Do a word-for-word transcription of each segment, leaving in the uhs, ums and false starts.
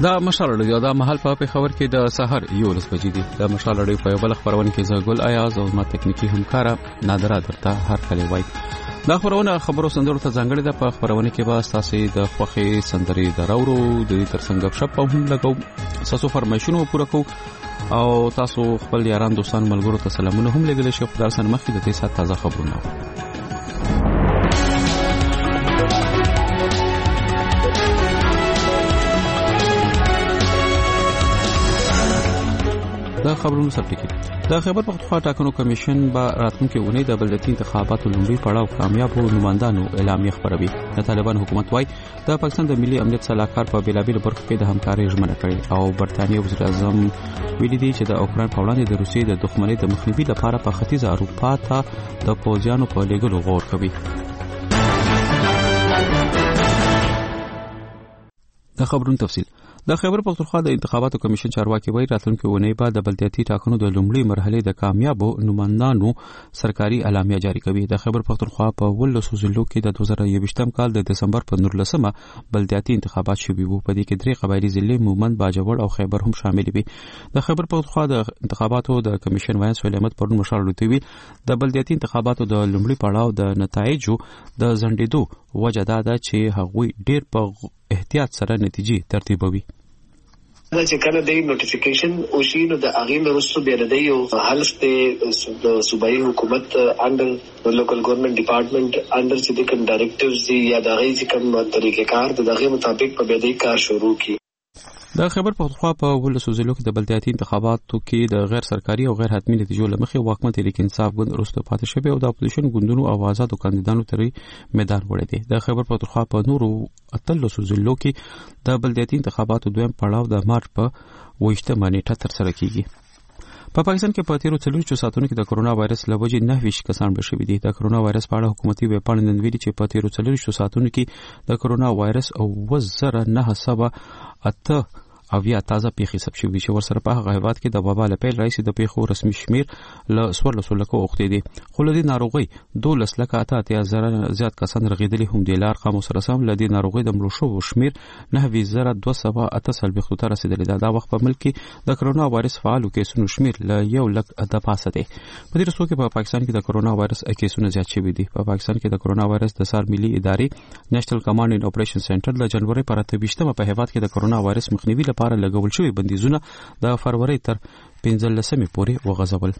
دا مشال رادیو دا محل په پیښور کې د سحر یو لس بجې دي. د مشال رادیو په بل خبرونه کې زګل ایاز او ما تکنیکی همکارا نادره درته هر کله وای. دا خبرونه خبرو سندرو ته ځانګړي ده. په خبرونه کې به تاسو د خوخي سندري درورو د ترڅنګ غب شپ هم لګو تاسو فرمایشونه پوره کو او تاسو خپل یاران دوستان ملګرو ته سلامونه هم لګل شي. په درسن مخکې د دې سات تازه خبرونه دا خبرونه سرټکی. د خیبر پختونخوا ټاکنو کمیشن با راتلونکي اونۍ د بلدیاتي انتخاباتو لومړي پړاو کامیاب نمائندانو اعلامیه خبروي. د طالبان حکومت وايي د پاکستان د ملي امنیت صلاحکار په بیلابیل برخو کې د همکارۍ ژمنه کړې او برتانیې وزیر اعظم ویلي دی چې د اوکران په وړاندې د روسیې د دښمنۍ د مخنیوي لپاره په ختیځه اروپا ته د پوځیانو په لېږلو غور کوي. د خبرونو تفصیل. د خیبر پختونخوا د انتخاباتو کمیشن چارواکي وایي راتلونکي اونۍ بعد د بلدیاتي ټاکنو د لومړي مرحلې د کامیابو نمائندانو سرکاري اعلامیه جاری کوي. د خیبر پختونخوا په ولسو ضلعو کې د دوه زره یوویشتم کال د دسمبر په نولسمه بلدیاتي انتخابات شوي وو. په دې کې درې قبایلي ضلعې مومند، باجوړ او خیبر هم شامل وي. د خیبر پختونخوا د انتخاباتو د کمیشن وایي سهیل احمد پرون مشال لوتوي د بلدیاتي انتخاباتو د لومړي پړاو د نتایجو د ځنډېدو وجه دا ده چې هغوی ډېر په احتیاط سره نتیجې ترتیبوي. دا چې کله د نوټیفیکیشن او شي نو د هغه مرستو بیا د یو حلف د صوبایي حکومت انډر لوکل ګورنمنت ډپارټمنټ انډر چې د کوم ډایریکټیوز دي یا د هغه چې کوم طریقې کار د هغه مطابق په بیا د کار شروع کی. د خیبر پختونخوا په ولسو ضلعو کې د بلدیاتي انتخاباتو کې د غیر سرکاري او غیر حتمي نتیجو لمخې واکمن تحریک انصاف ګوند وروسته پاتې شوی او د اپوزیشن ګوندونو او آزادو کاندیدانو ترې میدان وړی دی. د خیبر پختونخوا په نورو اتلسو ضلعو کې د بلدیاتي انتخاباتو دویم پړاو د مارچ په اوویشتمه نیټه ترسره کیږي. په پاکستان کې په تیرو څلوېښتو ساعتونو کې د کرونا وایرس له وجې نهه ویشت کسان مړه شوي دي. د کرونا وایرس په اړه حکومتي ویبپاڼې نن ویلي چې په تیرو څلوېښتو ساعتونو کې د کرونا وایرس اووه زره نهه سوه اته اویا تازه پیښې ثبت شوي چې ورسره په هغه هیواد کې د وبا له پیل راهیسې د پیښو رسمي شمیر له څوارلسو لکو اوښتی دی. خو له دې ناروغۍ دولس لکه اته اتیا زره زیات کسان رغېدلي هم دي. له ارقامو سره سم له دې ناروغۍ د مړو شوو شمیر نهه ویشت زره دوه سوه اته څلوېښتو ته رسېدلی ده. دا وخت په ملک کې د کرونا وایرس فعالو کیسونو شمیر له یو لک د پاسه دی. په دې رسو کې په پاکستان کې د کرونا وایرس کیسونه زیات شوي دي. په پاکستان کې د کرونا وایرس د سار ملي ادارې نېشنل کمانډ اینډ اپریشن سنټر له جنوري پر اته ویشتمه په هیواد کې د کرونا وایرس مخنیوي لپاره لګول شوي بندیزونه د فروری تر پنځلسمې پورې وغځول.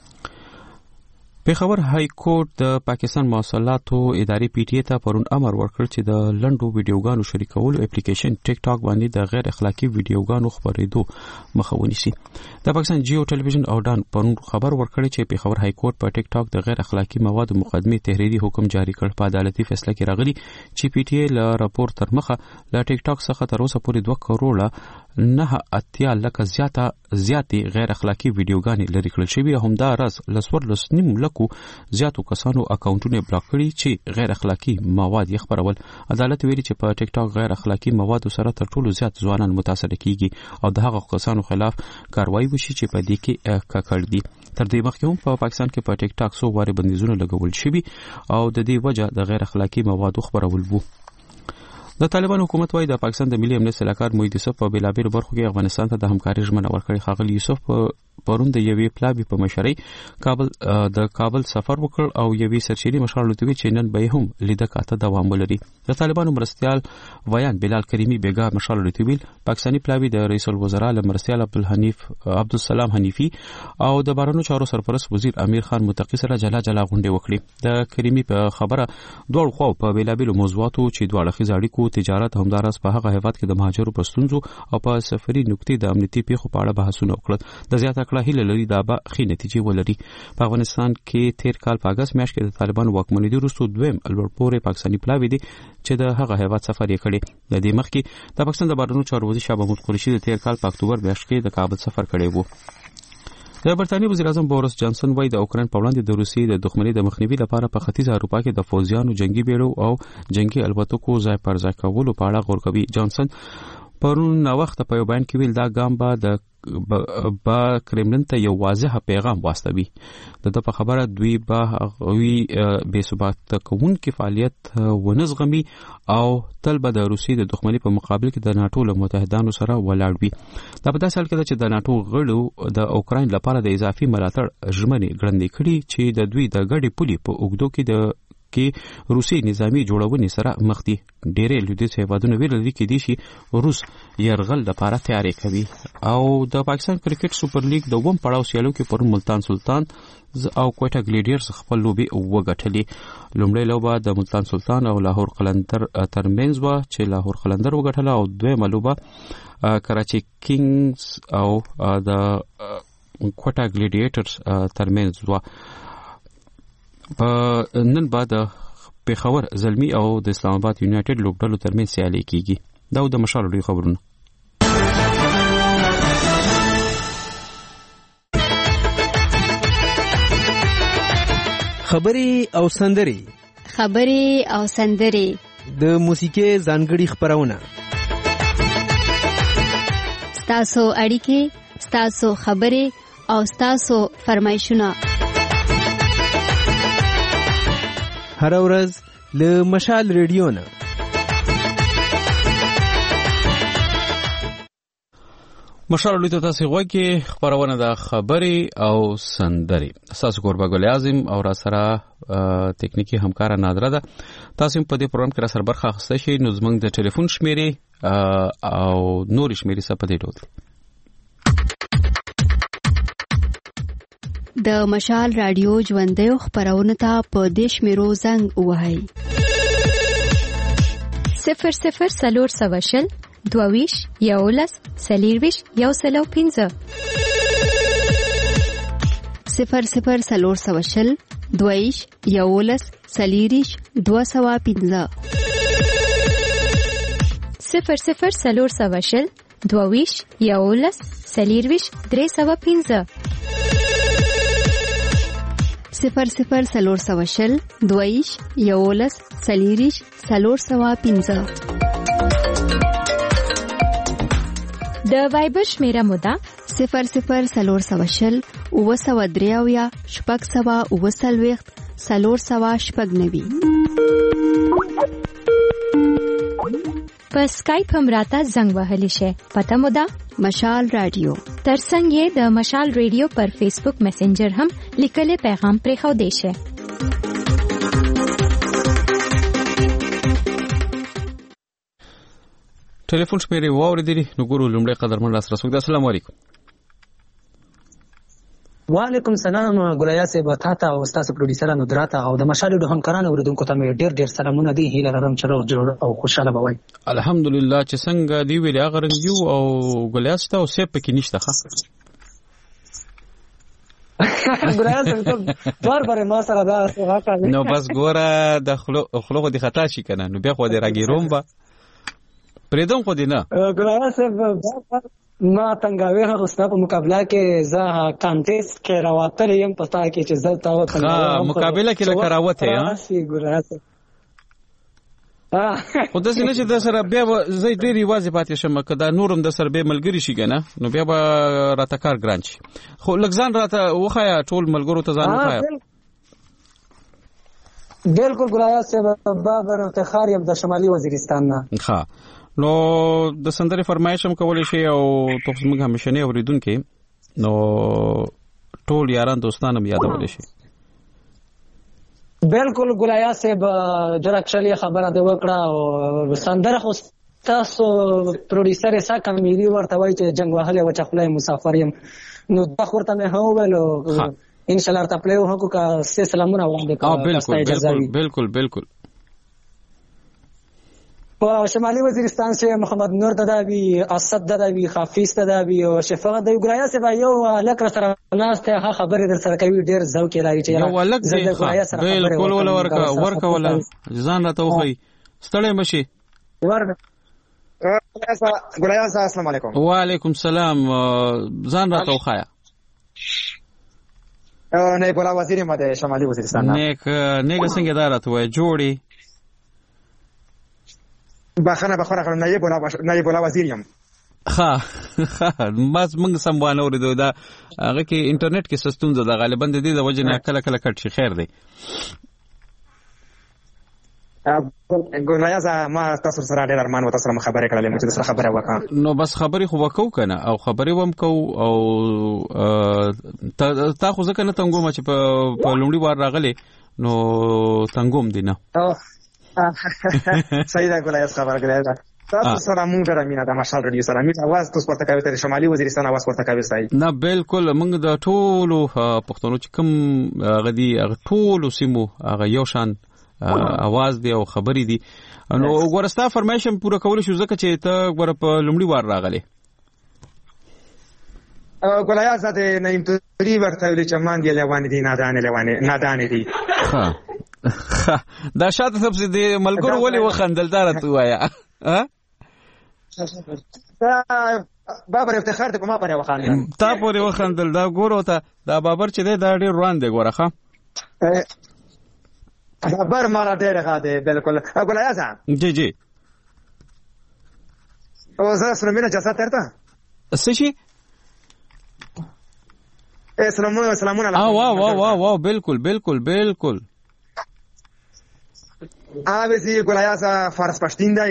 پیښور های کورټ د پاکستان مواصلاتو ادارې پی ټی ای ته پرون امر ورکړ چې د لنډو ویډیوګانو شریکولو اپلیکیشن ټیک ټاک باندې د غیر اخلاقی ویډیوګانو خپرېدو مخه ونیسي. د پاکستان جیو ټلویزیون او ډان پرون خبر ورکړ چې پیښور های کورټ په ټیک ټاک د غیر اخلاقی موادو مقدمه تحریری حکم جاری کړ. په عدالتي فیصله کې راغلی چې پی ټی ای له راپور تر مخه له ټیک ټاک څخه تر اوسه پورې دوه کروڑه نه اتیا لکه زیاته زیاتې غیر اخلاقی ویډیوګانې لري کړل شوي. همدا راز لسور لسنیم لکو زیاتو کسانو اکاونټونه بلاک کړي چې غیر اخلاقی مواد یې خپرول. عدالت ویلي چې په ټیک ټاک غیر اخلاقی موادو سره تر ټولو زیات ځوانان متاثر کیږي او د هغو کسانو خلاف کاروایی وشي چې په دې کې ککړ دي. تر دې مخکې هم په پاکستان کې په ټیک ټاک څو واره بندیزونه لګول شوي او د دې وجه د غیر اخلاقی موادو خپرول وو. د طالبان حکومت وايي د پاکستان د ملي امنیت صلاحکار موحد یوسف په بیلابیل برخو کې افغانستان ته د همکارۍ ژمنه ورکړې. ښاغلي یوسف په پرون د یوې پلاوي په مشرۍ کابل د کابل سفر وکړ او یوې سرچینې مشال لوتوي چې نن به هم لیده کاته دوام ولري. د طالبانو مرستیال ویان بلال کریمی بیګا مشال لوتوي پاکستاني پلاوي د رئیس الوزرا له مرستیال عبدالحنیف عبدالسلام حنیفی او د بهرنیو چارو سرپرست وزیر امیر خان متقی سره جلا جلا غونډې وکړي. د کریمی په خبره دوه خو په بیلابیل موضوعاتو چې دوه اړخیز اړیکو تجارت همدارس په هغه هیواد کې د مهاجرو په ستونزو او په سفري نقطې د امنیتي پیښو په اړه بحثونه وکړل. د زیاته کړه هیله لري دا به ښې نتیجې ولري. په افغانستان کې تیر کال په اگست میاشت کې د طالبانو واکمنۍ وروسته دویم لوړپوړی پاکستاني پلاوی دی چې د هغه هیواد سفر یې کړی. د دې مخکې د پاکستان د بهرنیو چارو وزیر شاه محمود قریشي د تیر کال په اکتوبر میاشت کې د کابل سفر کړی وو. د برتانیې وزیر اعظم بوریس جانسن وايي د اوکران په وړاندې د روسیې د دښمنۍ د مخنیوي لپاره په ختیځه اروپا کې د فوجیانو جنگي بیړو او جنگي الوتکو ځای پر ځای کولو په اړه غور کوي. جانسن پرون وخت په یو بیان کې ویل دا ګام به د با کرملن ته یو واضح پیغام واستوي. د په خبره دوی به غوي بے ثبات کوون کې فعالیت ونزغمي او تل به د روسي د دښمنۍ په مقابل کې د ناتو له متحدانو سره ولاړ وي. دا په داسې حال کې چې د ناتو غړو د اوکراین لپاره د اضافي ملاتړ ژمنې ګړندې کړي چې د دوی د ګډې پولې په اوږدو کې د کې روسي نظامی جوړونې سره مخ دي. ډېرې لویدیځ هیوادونه ویل دي کې دي چې روس يرغل لپاره تیاری کوي. او د پاکستان کرکټ سوپر لیګ د ووم پړاو سیالو کې پرون ملتان سلطان او کوټا ګلیډیرز خپل لوبي وګټلې. لومړی لوبه د ملتان سلطان او لاهور قلندر ترمنځ و چې لاهور قلندر وګټله او دویمه لوبه کراچي کینګز او د کوټا ګلیډیټرز ترمنځ و. په نن بعد پیښور زلمی او د اسلام آباد یونایټډ لوبډلو ترمنځ سیالي کیږي. دا د مشال لري خبرونه. خبري او سندري خبري او سندري د موسیقي ځانګړي خبرونه ستاسو اړیکې ستاسو خبري او ستاسو فرمایشونه هر ورځ له مشال ریډیو نه. مشال ریډیو ته تاسو غوږی خبرونه د خبري او سندري. تاسو قربا ګل اعظم او را سره تکنیکی همکار نادره ده. تاسو په دې پروګرام کې را سره برخه اخیسته شئ. نو زموږ د ټلیفون شمیرې او نور شمیرې څه په دې ډول د مشال رادیو ژوندۍ خبرونه ته په دیش میرو زنګ وهاي صفر صفر سلور سواشل دوویش یولس سلیرویش یو سلو پینزه صفر صفر سلور سواشل دوویش یولس سلیریش دو سوا پینزه صفر صفر سلور سواشل دوویش یولس سلیرویش درې سوا پینزه صفر صفر سلور سواشل دویش یولس سلیریش سلور سوا پینزه. د وایبر شمیره مودا صفر صفر سلور سواشل اوه سوا دریاویا شپږ سوا اوه سلويخت سلور سوا شپږ نوي. په سکایپ هم راته زنګ وهلی شي. پته مودا مشال رادیو. ترڅنګ یې د مشال ریډیو پر فیسبوک میسنجر هم لیکلي پیغام پرې خو دی شي. ټلیفون شمیرې واوریدلې. نو ګورو لومړی قدرمن را سره څوک. السلام علیکم. وعلیکم السلام ګلیا صاحب تاسو او تاسو پروډوسر ندرات او د مشال ډو همکارانو اوریدونکو ته ډېر ډېر سلامونه دي. هیله لرم چې روغ جوړ او خوشاله به وي. الحمدلله. چې څنګه دی ویل هغه رنګ یو او ګلیا ستاسو سیب پکې نشته ښه. ګلیا صاحب دوار بره ما سره دا واقعا نو بس ګوره د خلوغو دی خطا شي کنه. نو بیا خو دې راګیروم با پریدم خو دې نه ګلیا صاحب ما تنګاوي هغه په مقابله کې زه کانټیس کې راوتل یم پتا کې چې زه تا وته ها مقابله کې لکه راوته ها سی ګورات ها خو د سینې چې د سره بیا زه ډېری واځي پاتې شم کدا نورم د سر به ملګری شي کنه. نو بیا به راته کار ګران شي. خو لګزان راته وخایا ټول ملګرو ته ځان وخایا. بالکل ګلیا صاحب بابر افتخار یم د شمالي وزیرستان نه. ها نو د سندري فرمایش هم کولای شي او تاسو موږ همیشنه اوریدونکو نو ټول یاران دوستان هم یادول شي. بالکل ګلیا صاحب ډایرکټلی خبره دی وکړه او سندره خو تاسو پروډوسر یې ساکه ملي ورته وایي چې جنگ وهله و چې خپل مسافر یم. نو دا خورته مې هو ویلو ان شاء الله تاسو په هغه کا سلامونه وړاندې کوم. بالکل بالکل بالکل په شمالي وزیرستان کې محمد نور دداوی اسد دداوی حافظ دداوی او شفاعت د ګرایا سره یو لکه سره ناس ته خبرې در سره کوي. ډېر ذوق لري چې یو ولک دی. بالکل ولا ورکا ورکا ولا ځان راته وخی ستړی مشي ورنه. ګرایا السلام علیکم. وعلیکم السلام. ځان راته وخایا. نه بولا وزیر مده شمالي وزیرستان نه نیک نیک څنګه دارته وای جوړي بخنه بخنه نه بولا نه بولا وزیر یم. ها بس موږ سم وانه ورېدو دا هغه کې انټرنیټ کې ستونزه ده غالبا د دې د وجه نه کله کله کټ شي. خیر دی ګولایاز ما تاسو سره ډېر ارمان و تاسو سره خبرې کړلې مو چې سره خبره وکړه نو بس خبرې خو وکاو کنه او خبرې وم کو او تا خو ځکه نه تنګوم چې په لومړي وار راغلي نو تنګوم دي نه صحیح ده ګولایاز خبره کړې تاسو سره موږ ډېر مینه د مشال رادیو سره موږ आवाज تاسو ورته کوي تر شمالي وزیرستان आवाज ورته کوي سای نه بالکل موږ د ټولو پښتنو چې کوم غدي ټولو سیمو هغه یو شان आवाज دی او خبرې دي نو ورستا فرمایشم پوره کول شو ځکه چې ته ور په لومړي وار راغلي ګولایاز د نیم تری ورته ویل چې مان دی لوانې دي نادانې لوانې نادانې دي ها دا شاته سبسي دی ملګرو ولې وخندل دار ته وایا ها دا بابر افتخار ته په ما پرې وخاندل تا پورې وخندل دا ګورو ته دا بابر چې دی دا ډېر روان دی ګوره ښه بابر مارا ډېر ښه دی بالکل ګولایاز جی جی او زه سره مینه جسا ترته څه شي سلامونه سلامونه اه واه واه واه واه بالکل بالکل بالکل آ وسی ګولایاز فارس پښتین دی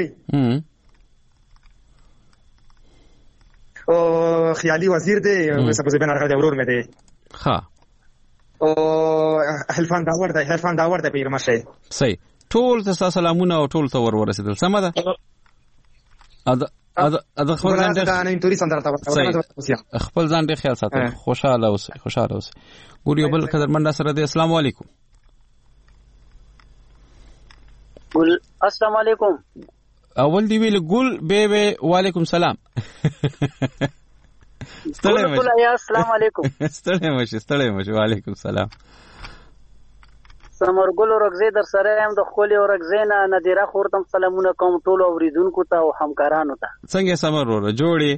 او خیالي وزیر دی سپوږ بنار غړي ورور مې دی ها او حلفان داور دی حلفان داور دی پیر مشه صحیح ټول ته سلامونه او ټول ته ور ورسېدل سم ده اده اده اده خپل ځان ډېر نه توري سندرته خپل ځان ډېر خیال ساتئ خوشاله اوسئ خوشاله اوسئ ګور یو بل قدرمن سره دی السلام علیکم ګل السلام علیکم اول دی ویل ګل به به وعلیکم سلام ستړی مشه السلام علیکم ستړی مشه ستړی مشه وعلیکم سلام سمر ګل ورغزه در سره هم د خولي ورغزه نه نادره خورتم سلامونه کوم ټول اوریدونکو ته او همکارانو ته څنګه سمر ور جوړي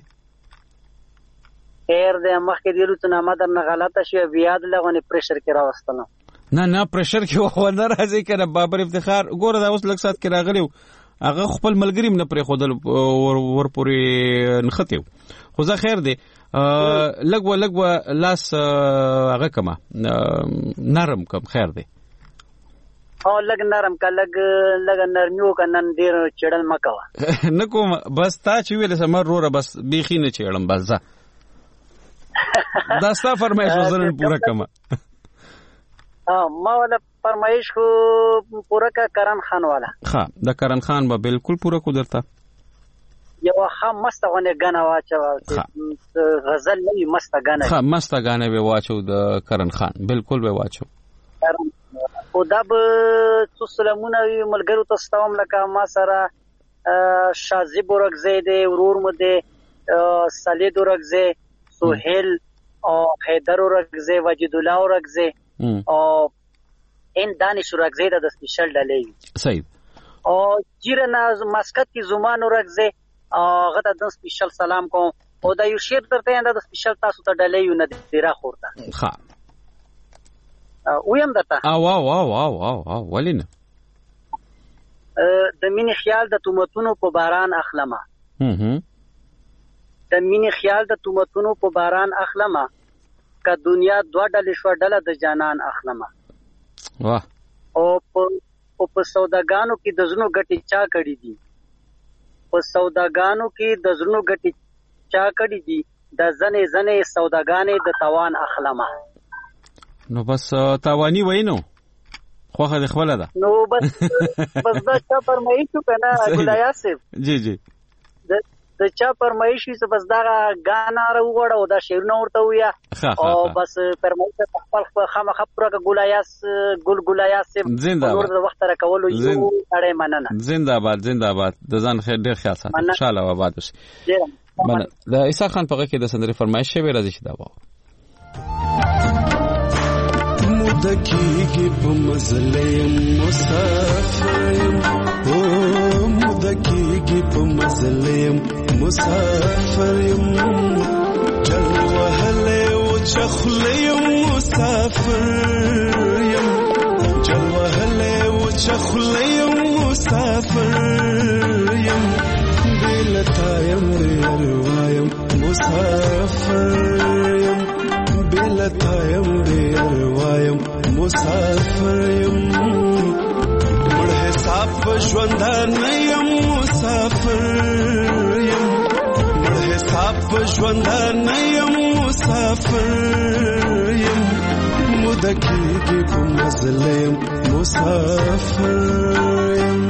خیر دې مخکې دیلو ته نه مدر نه غلطه شي بیا د لغونه پريشر کې راوستنه نه نه پريشر کې و نه راځي کنه بابر افتخار ګوره دا اوس لږ سات کې راغلی هغه خپل ملګری نه پرې خودل ور پورې نخته خو زه خیر دی لګ و لګ و لاس هغه کما نرم کم خیر دی او لګ نرم کا لګ لګ نرمیو کنن ډیر چړل مکوا نکوم بس تا چې ویل سمر روره بس بیخي نه چړم بس ځه دا ستا فرمایش وزن پورا کما ما ولا فرمایش کو پورا کا کرن خان والا ها دا کرن خان با بالکل پورا کو درتا یو خام مستغونه غنا واچو غزل نه مستغونه ها مستغونه به واچو د کرن خان بالکل به واچو او دا به سلامونه ملګرو ته ستوم لکه ما سره شازی بورګزه دی ورور مده سالید ورګزه سہیل او حیدر ورګزه وجد الله ورګزه او ان دانش ورګزه د سپیشل ډلې صحیح او جیرنا مسکت کی زمان ورګزه غته د سپیشل سلام کوم او دا یو شیر درته اند د سپیشل تاسو ته ډلې یو نه دیره خورته ها ویم دته او واو واو واو واو ولینه د مینې خیال د تومتونو په باران اخلمه هم د مینې خیال د تومتونو په باران اخلمه که دنیا دوه ډلې شو ډله د جانان اخلمه واه او په په سوداګانو کې د زنو ګټي چا کړی دي په سوداګانو کې د زنو ګټي چا کړی دي د زنې زنې سوداګانې د توان اخلمه نو بس تاوانی وینو خوخه د خپل ده نو بس بس دا چا فرمایشو کنه ګلایاز صاحب جی جی د د چا فرمایشي چې بس دا غانا راوړه او دا شیرونه ورته ویا او بس فرمایشه خپل خامخ پرګ ګلایاز ګل ګلایاز صاحب زنده‌باد د وخت را کولو یو اړې مننه زنده‌باد زنده‌باد د ځان خیر ډیر خیال ساتئ ان شاء الله آباد شي من د عیسی خان په کې د سندري فرمایش شوی راځي چې دا و مدکیږي په مزلې مسافر او مدکیږي په مزلې مسافر جل وهله او چخلې مسافر جل وهله او چخلې مسافر بلتا يم روای مسافر یم بلتا یم بیروا یم مسافر یم مړ حساب ژوند نه یم مسافر یم مړ حساب ژوند نه یم مسافر یم مدکیږي په مظلم مسافر یم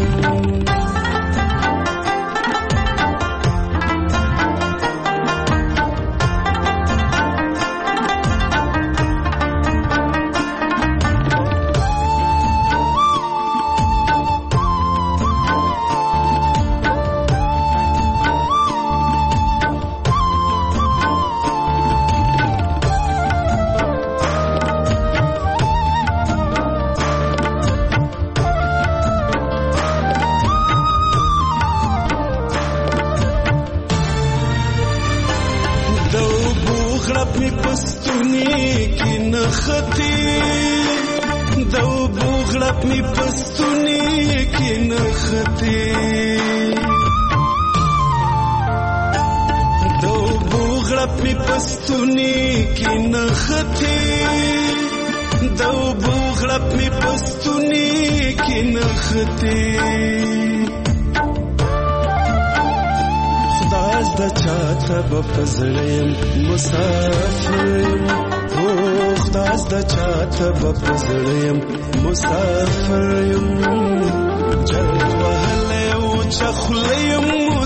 پزړیم مسافر او خداز د چاته پزړیم مسافر جل وهله او چخلیم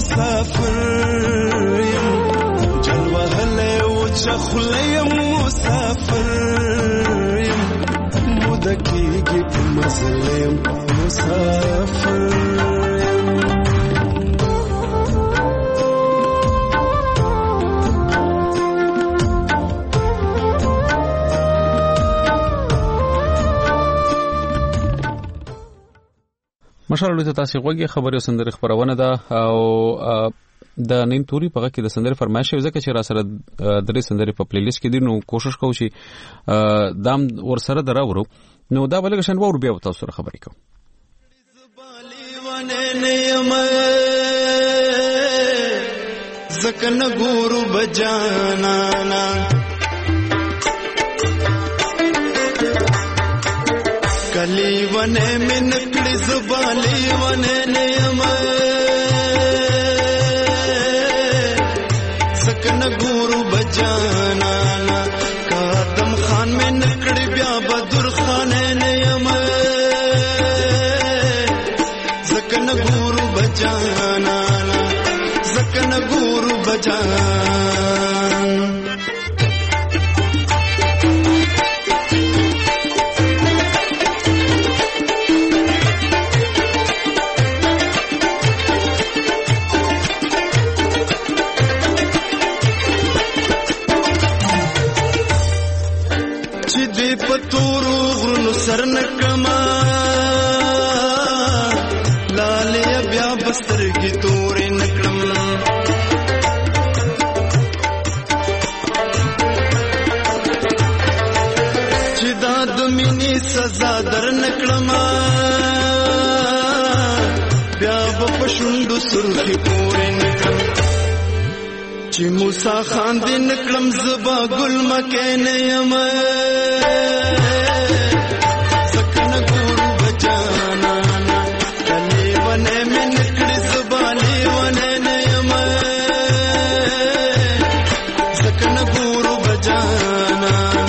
مسافر جل وهله او چخلیم مسافر مدکیږي په مظلم مسافر مشال ته تاسو غوږی خبري سندري خبرونه ده او د نیم توري په کې د سندري فرمایش ځکه چې را سره درې سندري په پلی لیست کې دي نو کوشش کوم چې دام ور سره دراورو نو دا بلګ شن ور بیا تاسو سره خبرې کوم زکن ګورو بجانا کلی ونه من کړي زبالي ونه نیم سکن ګورو بجانا قدم خان من کړي بیا بدر خان نیم سکن ګورو بجانا سکن ګورو بجانا پتورو غرونو سرنکما لاله بیا بسترګي تورې نکړم چې دا د مینې سزا در نکړم بیا په شونډو سرخي پورې نکړم چې موسی خان دې نکړم زبا ګل مکه نه یم سکن ګورو بچانا کلی ونه من کړي زبالي ونه نه یم سکن ګورو بچانا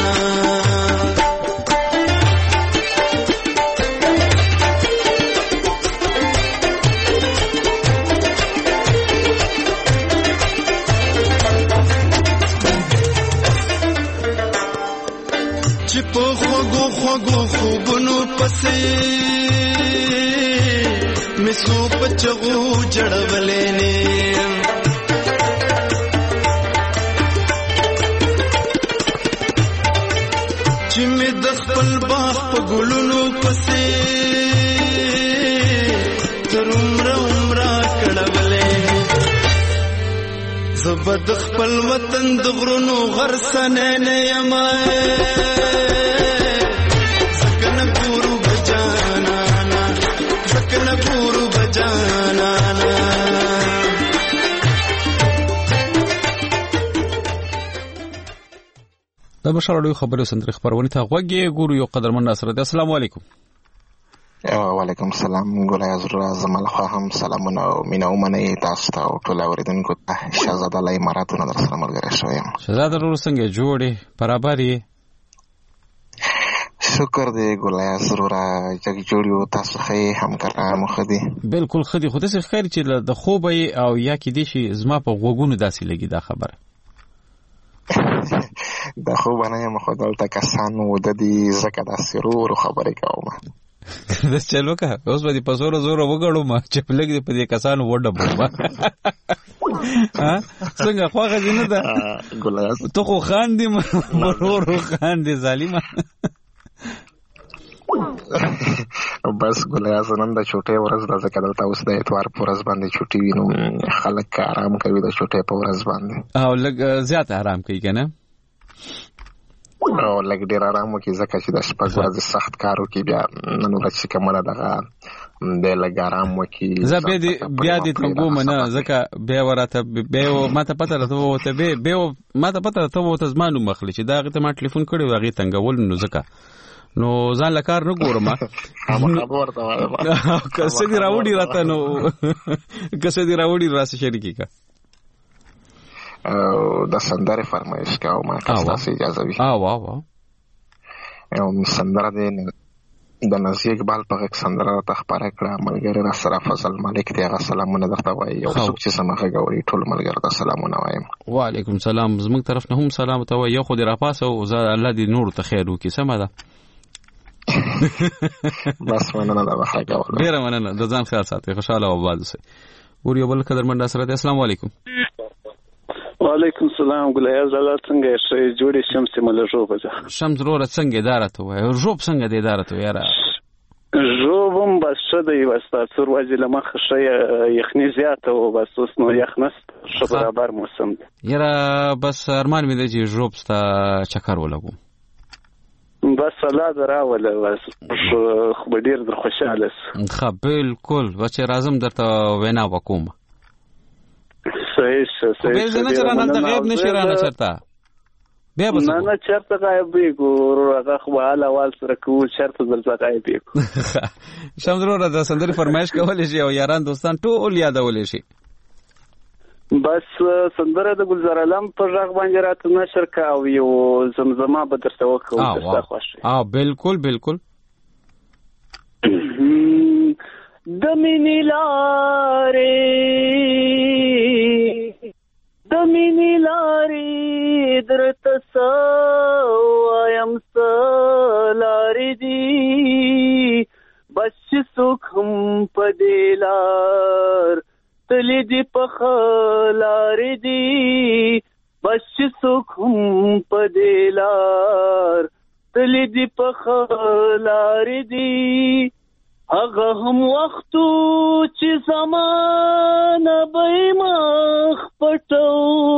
په خوګو خوګو خوبونو پسې مسو پچغو جړولې نه چې مې د خپل باغ په ګلونو پسې تر عمر عمر کړولې زبد خپل وطن د غرونو غرسنه نه یم د مشال رادیو خبرو سندري خبرونه ته غوږی ګورو یو قدرمن ناصر دی. السلام علیکم. وعلیکم السلام. ګولای حضور زمال خو هم سلامونه او مینا ومنه تاسو ته او ټول اوریدونکو ته. شهزاده الله اماراتونه در سره ملګری شوم. شهزاده ورو څنګه جوړې برابرې؟ شکر دی ګولای ضروره چې جوړیو تاسو خې هم کارم خدي. بالکل خدي خو دې ښکاري چې د خوبې او یا کې دي شي زما په غوګونو داسې لګي دا خبره. دا خو باندې مخ دلته کسانو د دې زکه د سرور خبرې کوم. دا چلو کا اوس باندې په زور زور وګړو ما چې پلګ دې په دې کسانو وډه بوما. ها څنګه خو غزینه ده ګولای ته خو خان دې مرور خان دې ظالما. بس ګولای زنن د چوټه ورځ د زکه دلته اوس د اتوار پر ورځ باندې چوټي وینم خلک آرام کوي د چوټه په ورځ باندې او لږ زیات آرام کوي کنه او لږ ډیر آرام کوي ځکه چې د شپږ ورځې سخت کارو کې بیا نن ورځ چې کومه دغه د لږ آرام کوي زه بیا دې بیا دې څنګه منه ځکه بیا ورته بیا ماته پته راته وته بیا ماته پته راته وته زمانو مخلي چې دا غته ما ټلیفون کړی واغې څنګه نو ځکه نو ځان لکار نه ګورم کسه دی راوړي راته نو کسه دی راوړي راسه شریکی کا د سندره فرمایش کا او ما تاسو اجازه وي. اه واه واه او سندره د د نازي اقبال په سندره تخبره کړه ملګری را سره فضل ملک دی هغه سلامونه درته وایي او څوک چې سمغه غوړي ټول ملګری ته سلامونه وایم. وعلیکم سلام. زموږ طرف نه هم سلام ته وایي. خو دې را پاسه او الله دې نور ته خیر وکړي. سمه ده بس مننه دا بخیر کول. ډیر مننه. د ځان خیال ساتئ. خوشاله او آباد اوسئ. ور یو بل قدرمن سره. السلام علیکم. وعلیکم السلام. ګلای زاله څنګه شې جوړې شمس ملجو بزه شمس روره څنګه اداره ته وای روب څنګه د اداره ته یاره جوبم بس شدی واسطه څور وځي لمخ شې یخنی زیاته او بس اوس نو یخنس شو برابر موسم یاره بس ارمان مې دی چې روب ستا چکر ولګو بس الله دراوله بس خو ډیر در خوشاله خو بالکل بچ راځم درته وینا وکوم. صحیح صحیح. به زنه چرانه ته غیب نشي رانه چرته بیا بس نه نه چرته غیب ګور هغه خو حاله وال سره کو چرته دلته غیب کو شمدرو د سندري فرمایش کولې شي او یاران دوستان ټول یادولې شي. بس سندره د ګلزار علم په ژغ باندې راته نشر کا او یو زمزمه به درته وکړو درته خوښي. اه بالکل بالکل. د مینې لارې د مینې لارې درته وایم څه لارې دي بس چې څوک هم په دې لار تلې دې په ښه لارې دي بس چې څوک هم په دې لار تلې دې په ښه لارې دي هغه هم وختو چې زمانه به مخ پټو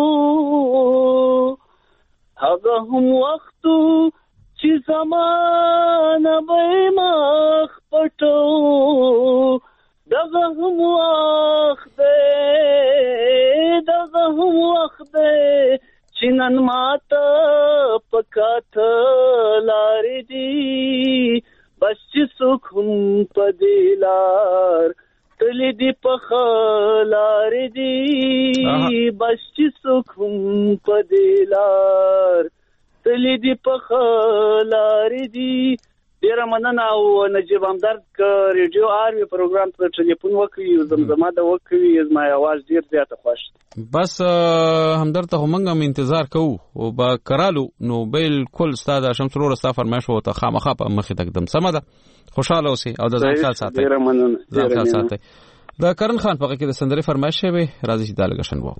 هغه هم وختو چې زمانه به مخ پټو دغه هم وخت دی دغه هم وخت دی چې نن ماته پکاته لارې دي بس چې څوک هم په دې لار تلې دې په ښه لارې دي بس چې څوک هم په دې لار تلې دې په ښه لارې دي. ډیره مننه او نجیب همدرد که ریډیو آروي پروګرام ته ټلیفون وکړي زمزمه ده وکړي زما اواز ډیر زیاته خوښ بس همدرد ته موږ هم انتظار کوو او با کرالو نو بالکل ستا د شمس وروره ستا فرمایش وته خامخا په مخې تقدم. سمه ده. خوشاله اوسئ او د ځان خیال ساتئ. ډیره مننه. ځان خیال ساتئ. د کرن خان په کې د سندرې فرمایش شوی راځي چې دا لږ شن وو.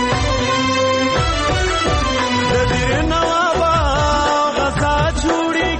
نوابا غزا چوڑی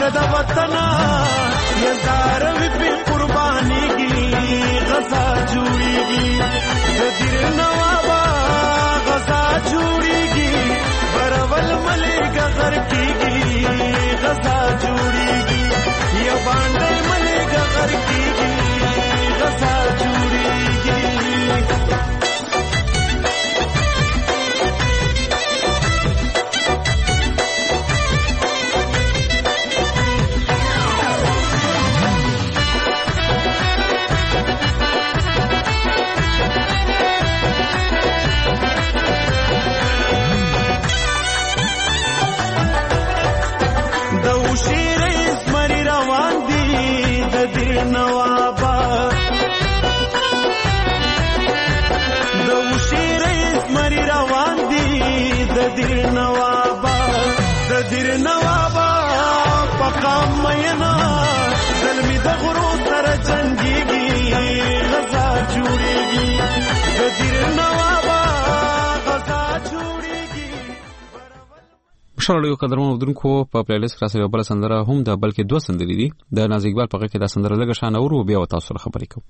د وطن یزار وی په قرباني کی غزا جوړیږي د دیر نوابا غزا جوړیږي برول ملک غر کیږي غزا جوړیږي یا باندې ملک غر کیږي غزا جوړیږي نوابا د وشیر مری روان دي د دیر نوابا د دیر نوابا پقام مینا زلمی د غرو سره جنگيږي غزا جوړيږي د دیر نوابا غزا جوړيږي. مشاله یو قدرمن ودونکو په پلی لیست کې راځي بل سندره هم د بلکې دوه سندرې دي د ناز اقبال په کې د سندره لګه شان اورو بیا وتا سره خبرې کوم.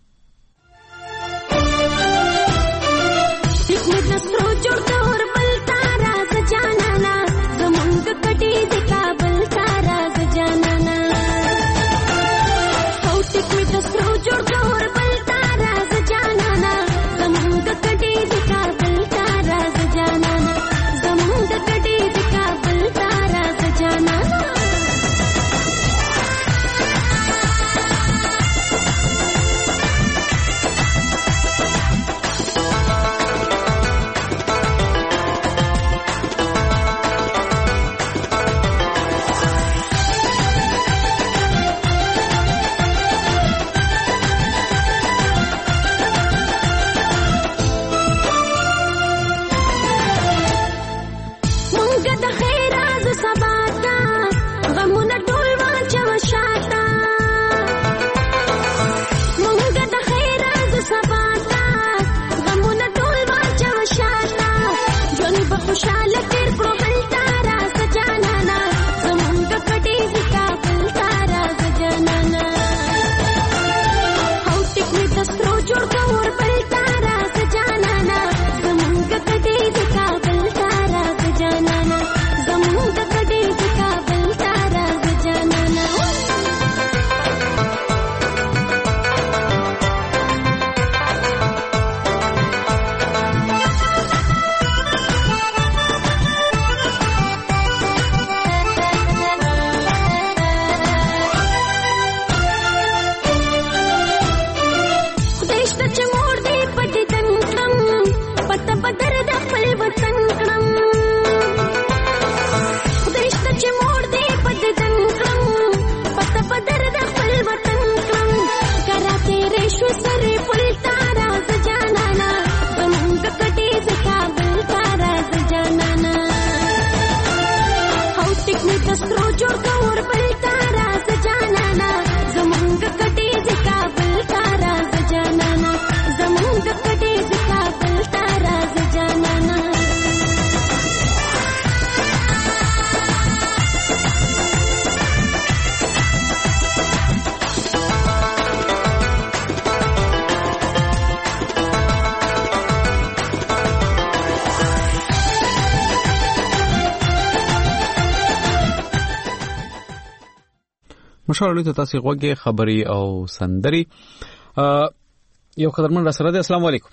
مشاله ته تاسو غوږی خبري او سندري یو قدرمن را سره دی. السلام علیکم.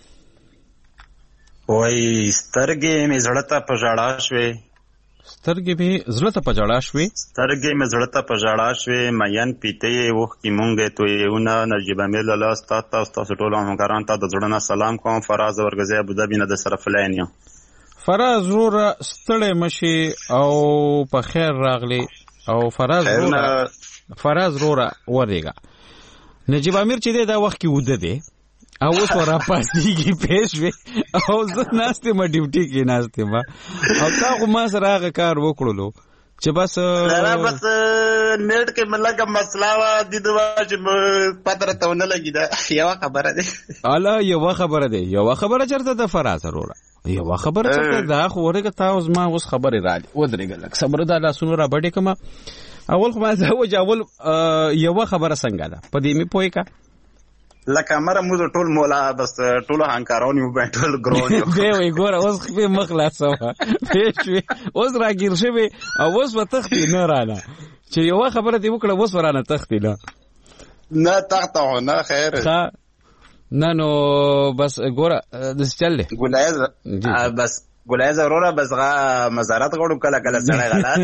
وای سترګې مې زړه ته په ژړا شوې سترګې مې زړه ته په ژړا شوې سترګې مې زړه ته په ژړا شوې مېن پیته وخت کې مونږه ته یوونه نجيب امیر الله ستاسو تاسو ټول همکاران ته د زړه نه سلام کوم. فراز ورغزي ابو ظبي نه د صرف لاین یم. فراز ور ستړې مشي او په خیر راغلي او فراز ور فراز رورا ورېګا نجيب امیر چې دا وخت کې وده دی او اوس ورا پاسيږي پېښوي او زه ناشته ما ډیوټي کې ناشته ما او تاسو ما سره هغه کار وکړلو چې بس سره بس نیټ کې ملګه مسله وا د دوا چې پاتره ته نه لګی دا یو خبره ده الا یو خبره ده یو خبره چرته د فراز رورا یو خبره چرته دا خو ورګه تاسو ما اوس خبره را دي ودرېګل صبر دا لاسونو را بډې کما اول خو ما زوج اول یو خبره څنګه ده په دې می پوي کا لکه مره مو ټول مولا بس ټول هانکارونی وو ټول ګرونی دی وی ګور اوس په مخلاصه وا پېښوي اوس راګیر شوی او اوس وتختی نه رانه چې یو خبره دی وکړه اوس ورانه تختی نه نه تخته نه خیر نه نو بس ګور د چلې ګولایز بس ګولایز وروره بس غا مزارات غوړو کله کله سره غلط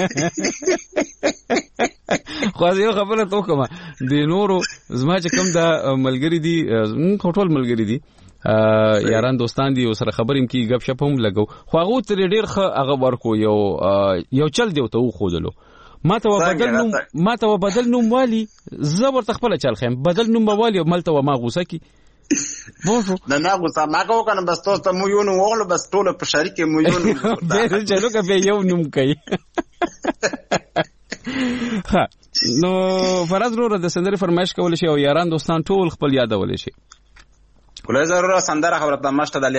خو یو خبره تو کوم د نورو زما چې کوم د ملګری دي ټول ملګری دي یاران دوستان دي سره خبرې کی غب شپ هم لګو خو هغه تر ډیر خ هغه ورکو یو یو چل دی ته خودلو ما ته بدل نوم ما ته بدل نوم والی زبر تخپل چل خیم بدل نوم والی ملته ما غوسه کی بوزو نه نه غوسه ما کو کنه بس تو ته مو یو نو وغلو بس ټول په شریک مو یو نو به چلو که به یو نوم کوي ها نو فراز وروره د سندري فرمایش کول شي او یاران دوستان ټول خپل یادول شي کله ضروره سندره خبره د مشته د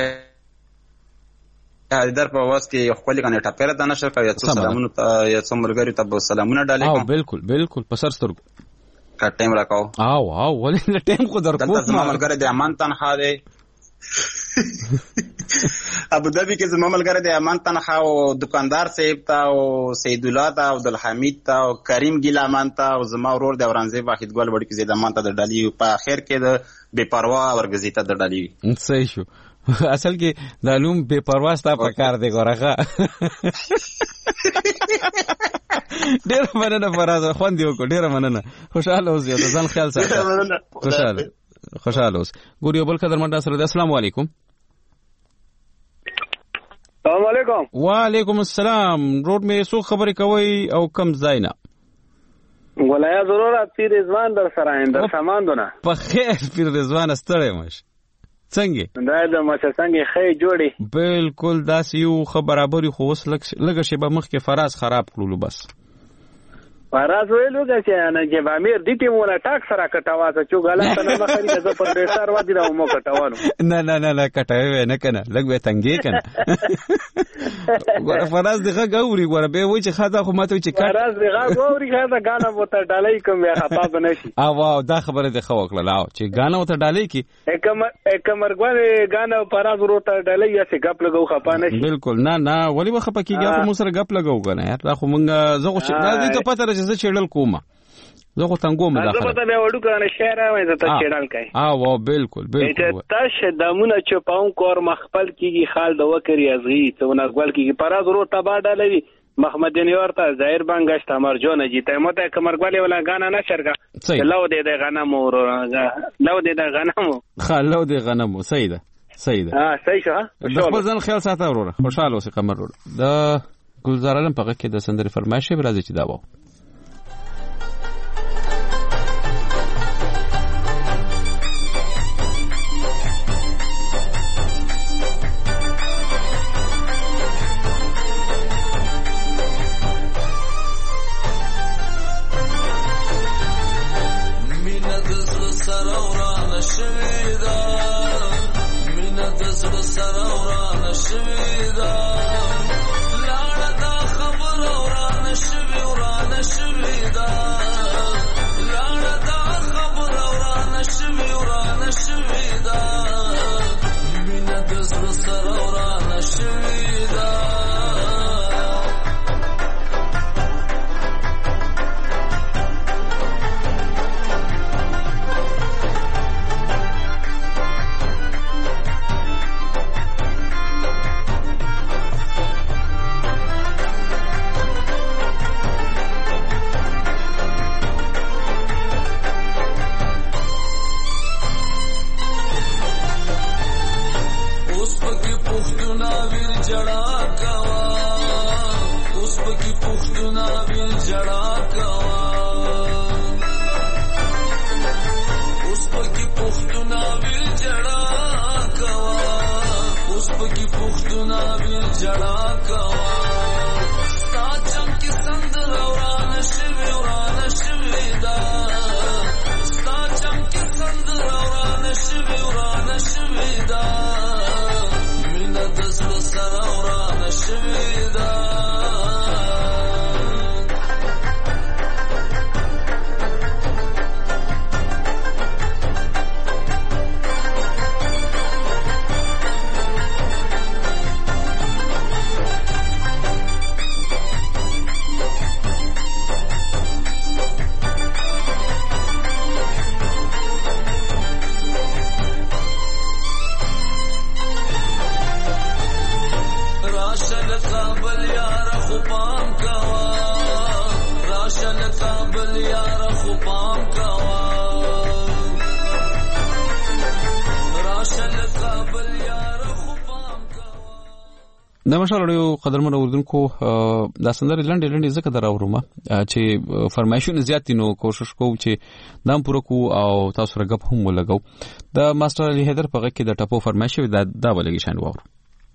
در په واس کې یو خپل کنه ټاپره د نشر کوي څو سلامونه ته یا څو مرګري ته سلامونه ډالې او بالکل بالکل په سر سترګو کا ټیم راکاو او او ولې ټیم خو در کوم ما مرګري د امان تنخوا دی ابو ظبي کې زما ملګری د امان تنخوا او دکاندار صاحب ته او سید الله ته او عبدالحمید ته او کریم ګیلامان ته او زما ورور د اورنګزی واحد ګل وړ کې زید امان ته د ډالې په اخر کې د بے پروا ورګزی ته د ډالې صحیح شو اصل کې د علوم بے پروا ستا په کار دی ګورغه ډیر مننه فراز خوان دی وکړه ډیر مننه خوشاله اوسې د ځان خیال ساته خوشاله خوشاله اوس ګور یو بل قدر منډه سره السلام علیکم السلام علیکم وعلیکم السلام روډ می سو خبرې کوي او کم زینا ولایا ضرورت پیر رضوان در سره اند ساماندونه په خیر پیر رضوان ستړی مش څنګه دا د ماشه څنګه خې جوړي بالکل داس یو خبرابري خو وس لګ شي به مخ کې فراز خراب کړلو بس فراز ویلو چې انا چې امیر دې ته مولا ټاک سره کټاوازه چې غلط نه مخري چې په پریشر ودی راو مو کټاوانو نه نه نه نه کټاوي نه کنه لګ به تنګي کنه ګور فراز دغه ګوري ګور به وای چې خاطر خو ماته چې فراز دغه ګوري خاطر غانا وته ډالۍ کوم یا خطا بنشي او واو دا خبره ده خو وکړه لاو چې غانا وته ډالۍ کی اکم اکمرګوان غانا فراز وروته ډالۍ یا څه غپ لګو خپا نشي بالکل نه نه ولی وخه پکې غف مو سره غپ لګو کنه یار دا خو مونږ زغه چې دا دې ته پته راځي چې چړل کومه زغه څنګه مو داخله زه به وډو کنه شهر وای ته چړل کوي اه واو بالکل بالکل ته شه دمونه چپاون کور مخبل کیږي خال د وکري ازغي ته ونګول کیږي پراز ورو تبا ډالوي محمد نور ته ظاهر بنگشت امر جون جی ته مته کمرګولې ولا غانا نشرګه لو دې د غنم ور لو دې د غنم خلو دې غنم سیده سیده ها صحیح شه د خپل ځان خیال ساته وروره خوشاله اوسې قمر وروره د گلزار علم په کې د سندري فرمایش به راځي چې دا وو نمشال اړیو قدرمن اوردونکو دا سندرې لنډې لنډې ځکه دراورومه چې فرمایشونه زیات دي نو کوشش کوو چې دام پوره کو او تاسو سره غپ هم ولګو د ماستر علي حیدر په غږ کې د ټاپو فرمایش دا دا ولګي شان وورو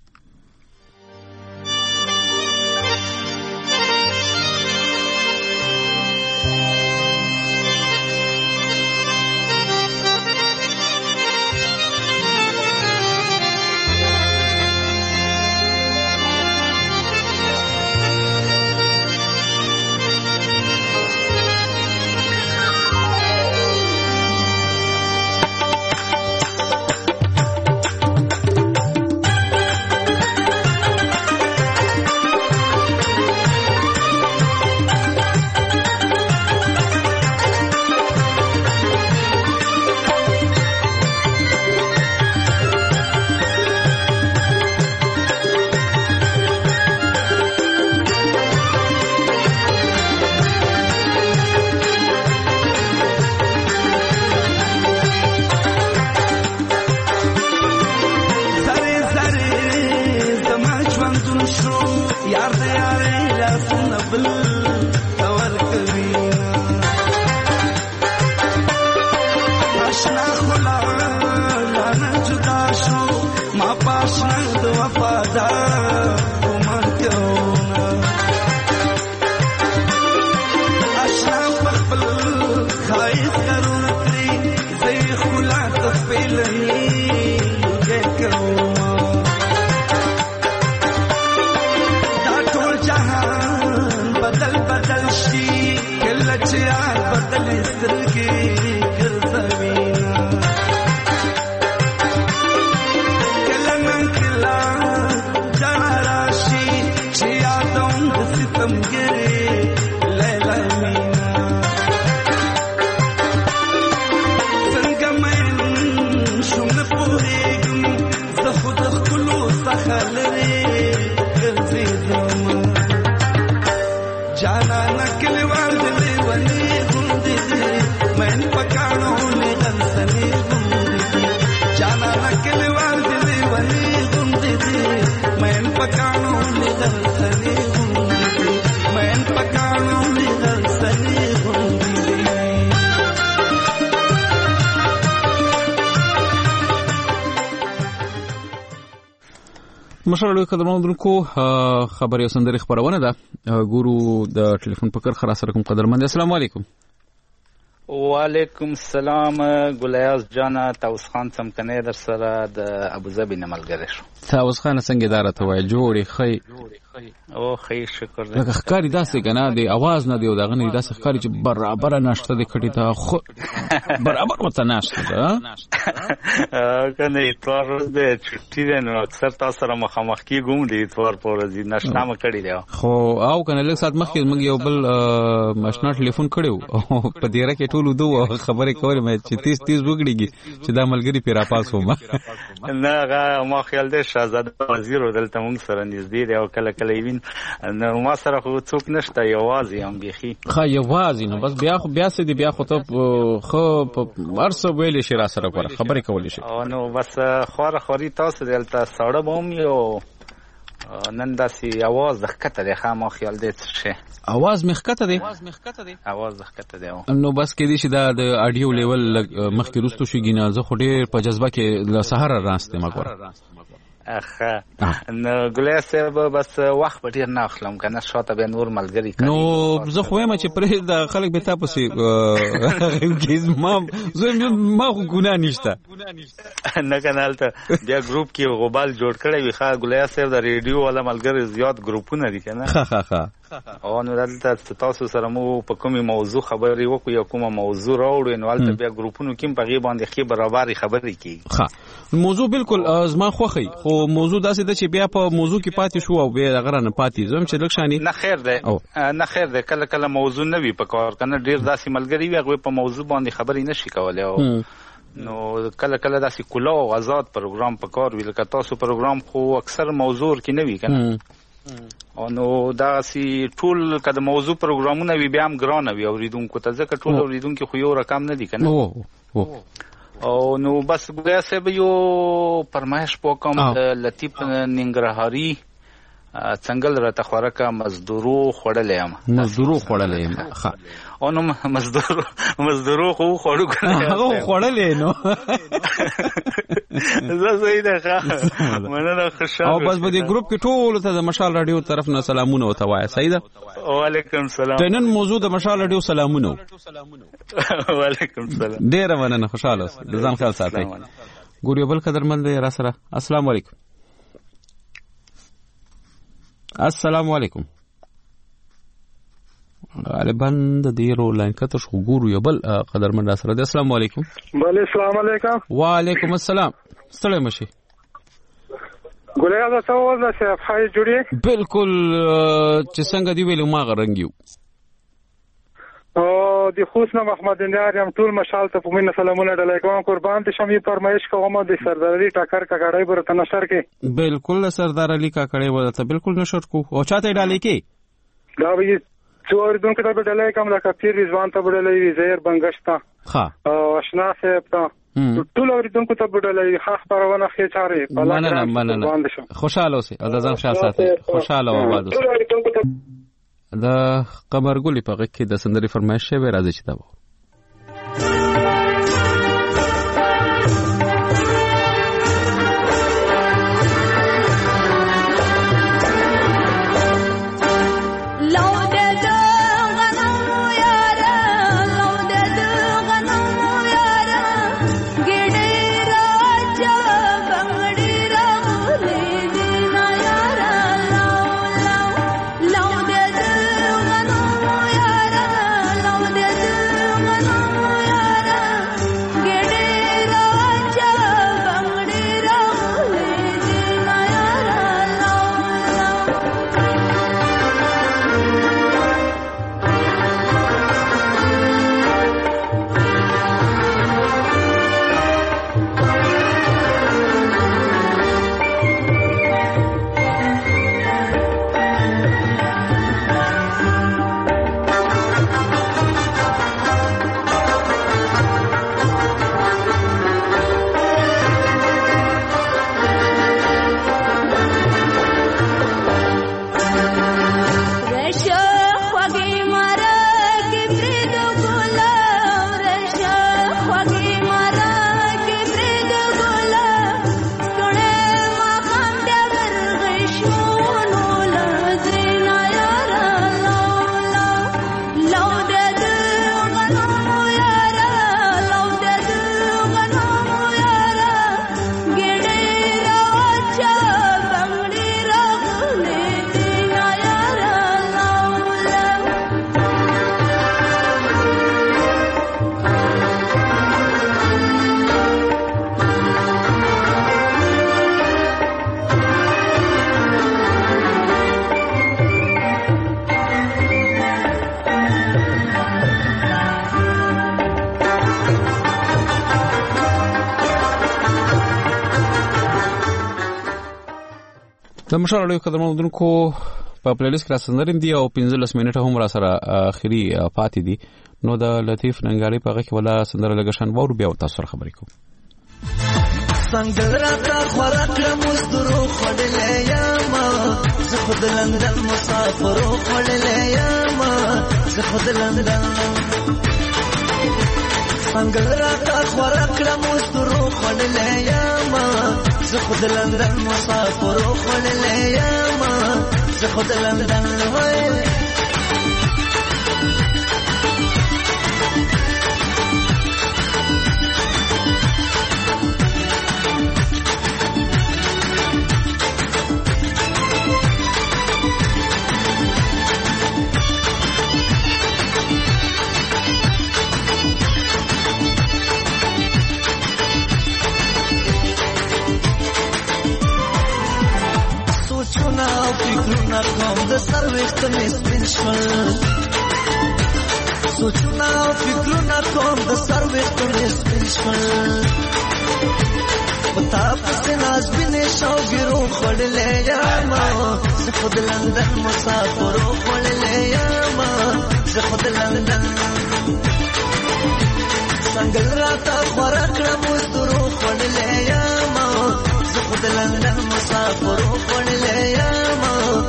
مشرلو قدرمن درکو خبر یو سندري خبرونه ده ګورو د ټلیفون په کر خرا سره کوم قدرمن السلام علیکم وعلیکم السلام ګلیاز جانا تاوس خان سم کنه در سره د ابو ظبي نملګری شو تاوس خان څنګه دارا ته وای جوړي خی او خی شکر دې لکه ښکاری داسې کنه د आवाज نه دی او دغه نه داسې ښکاری چې برابر ناشته د کټی ته خو برابر وته ناشته ده کنه اتوار د چټی ده نو اکثر تاسو سره مخامخ کیږم د اتوار په ورځ ناشته ما کړی دی خو او کنه لږ سات مخکې موږ یو بل ماشنا ټلیفون کړو په دیره کې ټول دوه خبرې کولې مې چې تیز تیز وګړيږي چې دا ملګری پیرا پاس ومه نه ما خیال ده شاهزاده وزیر دلته موږ سره نږدې دی او کله کله وین نو ما سره خو څوک نشته یوازې هم بيخي خا یوازې نو بس بیا خو بیا سې دی بیا خو ته خو ورسو ویلې شي را سره کوله خبرې کولې شي او نو بس خور خوري تاسو دلته ساړه بوم یو نن داسې आवाज د خکته دی خامہ خیال دې څه شي आवाज مخکته دی आवाज مخکته دی आवाज مخکته دی نو بس کې دي چې دا د اډیو لیول مخکې رستو شي ګینه زه خو ډېر په جذبه کې له سحر راسته ما ګور اخه نو ګلیسه بس وخت په ډیر نه اخلم کنه شاته به نور ملګری کوي نو زه خو ما چې پرې د خلک به تاسو کې ما زه ما خو ګنا نشته نه کنه ته بیا ګروپ کې غوبال جوړ کړی وي ښا ګلیسه د ریډیو ولا ملګری زیات ګروپونه دي کنه ها ها ها او نو دلته تاسو سره مو په کومه موضوع خبرې وکړو یا کومه موضوع راوړو نو البته بیا ګروپونو کې په غي باندې خې برابرۍ خبرې کیږي ها موضوع بالکل زما خوخي خو موضوع داسې ده چې بیا په موضوع کې پاتې شو او بیا غره نه پاتې زم چې لکشاني نه خیر ده نه خیر ده کله کله موضوع نه وي په کار کنه ډیر داسې ملګری وي هغه په موضوع باندې خبرې نشي کولای او نو کله کله داسې کلا او آزاد پروګرام په کار وی لکه تاسو پروګرام خو اکثر موضوع کې نه وي کنه او نو دا سی ټول کده موضوع پروګرامونه وی بیا هم ګران وي اوریدونکو ته ځکه ټول اوریدونکو خو یو رقم نه دي کنه او نو بس ګیا سه به یو پرمایش پوکم د لطیف ننګرهاري څنګه راته خوراکه مزدورو خړلې یم مزدورو خړلې یم ښه او نو مزدور مزدورو خو خړو هغه خړلې نو زه زه ده ښه مننه خوشاله او بس په دې ګروپ کې ټول ته د مشال رادیو طرف نه سلامونه وته وای صحیح ده وعلیکم السلام نن موضوع د مشال رادیو سلامونه وعلیکم السلام ډیر مننه خوشاله اوسئ د ځان خیال ساتئ ګوري بل قدرمند را سره السلام علیکم السلام علیکم غالبا د دې رو لاین کته شو ګورو یو بل قدرمند سره د السلام علیکم بل السلام علیکم وعلیکم السلام ستړی مشي ګولیا دا څه وځه چې فای جوړي بالکل چې څنګه دی ویلو ما غرنګیو او د خوشنه محمد نيار یم ټول مشال ته په مینه سلامونه ډلای کوم قربان دي شمې فرمایش کوم د سردار علي ټاکر کاکړای برته نشر کې بالکل سردار علي کاکړای ورته بالکل نشر کو او چاته ډالې کې دا وی څور دونکو ته ډلای کوم د کپیر رضوان ته ډلای زهیر بنگشتا ها او آشنا صاحب ته ټول اوریدونکو ته ډلای خاص پرونه خې چاره مننه مننه خوشاله اوسئ او د ځان خیال ساتئ خوشاله او آباد اوسئ د قمرګلی په غږ کې د سندري فرمایش شوی راځي چې دا و د مشال اړیو قدرمنونکو په پلیلیست کې راځندرین دی او پنځلس منټه هم را سره اخري پاتې دي نو د لطیف ننګاری په غږ ولا سندره لګشن وور بیا تاسو سره خبرې کوم څنګه راته خوراک مزدورو خړلې یم زه خود لندن مسافرو خړلې یم زه خود لندن څنګه راته خوراک مزدورو خړلې یم زه خود لندن مسافرو خړلې یم زه خود لندن وای فکرونه کوم د سر وخت مې سپین شول سوچونه فکرونه کوم د سر وخت مې سپین شول پتا پسې ناز بینې شوګرو خړلې یم زه خود لندن مسافرو خړلې یم زه خود لندن څنګه راته خوراک مزدورو خړلې یم زه خود لندن مسافرو خړلې یم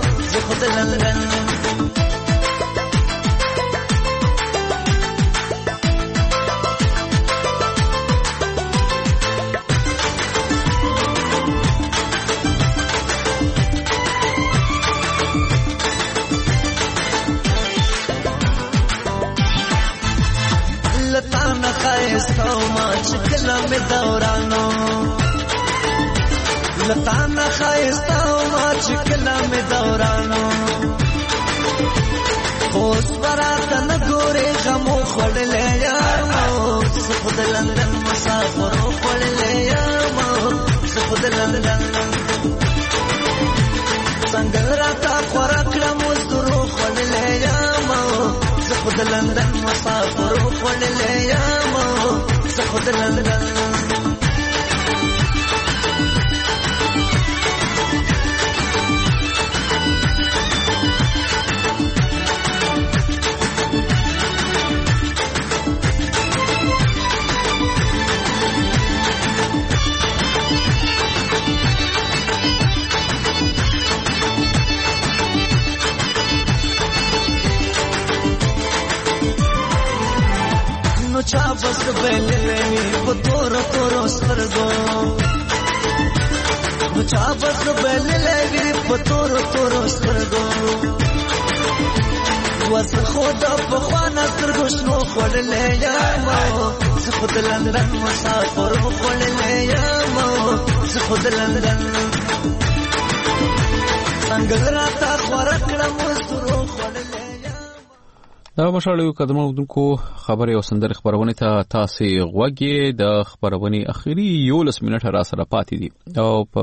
ما چې کله مې دورانو لطانا خایستا ما چې کله مې دورانو اوس برات نه ګورې غمو خړلې یارو زه خو د لندن مسافر خړلې یارو زه خو د لندن څنګه راته خورکړه مزدورو خړلې یارو زه خو د لندن مسافر خړلې یارو زه خو د لندن چا بس بللې په تور تور سترګو نو چا بس بللې په تور تور سترګو وس خدا په خوانا سترګو شنو خړلې یامو زه خود لندن مسافر خړلې یامو زه خود لندن څنګه راته خورکړه مزدورو خړلې دا مشاله قدمه ودونکو خبري او سندره خبرونه ته تاسو غوږی د خبرونه اخیری یو لس منټه را سره پاتې دي او په